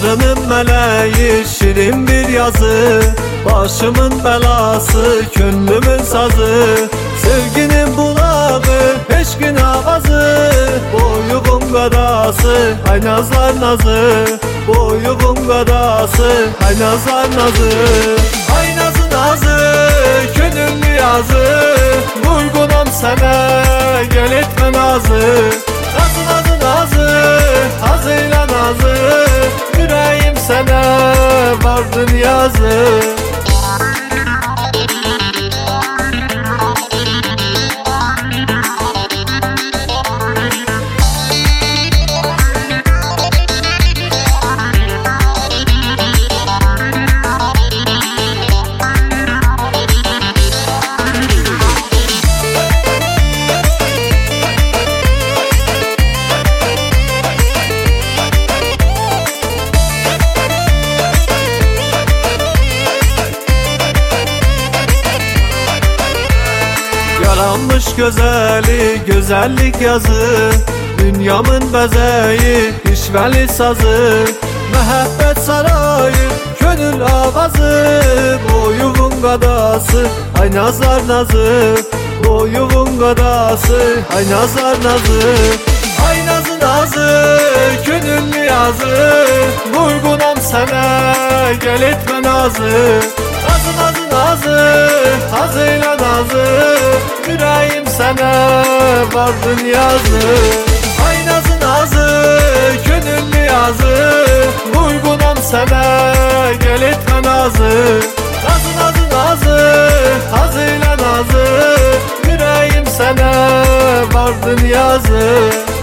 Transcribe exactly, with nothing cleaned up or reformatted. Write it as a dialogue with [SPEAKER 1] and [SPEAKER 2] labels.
[SPEAKER 1] Tanrı'nın meleği şirin bir yazı, başımın belası, gönlümün sazı. Sevginin bulağı, eşkin avazı, boyuğun gadası, hay nazlar nazı. Boyuğun gadası, hay nazlar nazı. Ay nazı nazı, gönüllü yazı, vurgunam sana, gel etme nazı. Nazı nazı nazı, hazıyla nazı, yüreğim sana vardın yazı. Yaranmış gözeli, güzellik yazı, dünyamın bezeyi, işveli sazı. Mehabbet sarayı, gönül avazı, boyuğun gadası, ay nazar nazı. Boyuğun gadası, ay nazar nazı. Ay nazı nazı, gönüllü yazı, vurgunam sana, gel etme nazı. Nazı nazı nazı, hazıyla nazı, yüreğim sana vardın yazı. Ay nazı nazı, gönüllü yazı, vurgunam sana, gel etme nazı. Nazı nazı nazı, hazıyla nazı, yüreğim sana vardın yazı.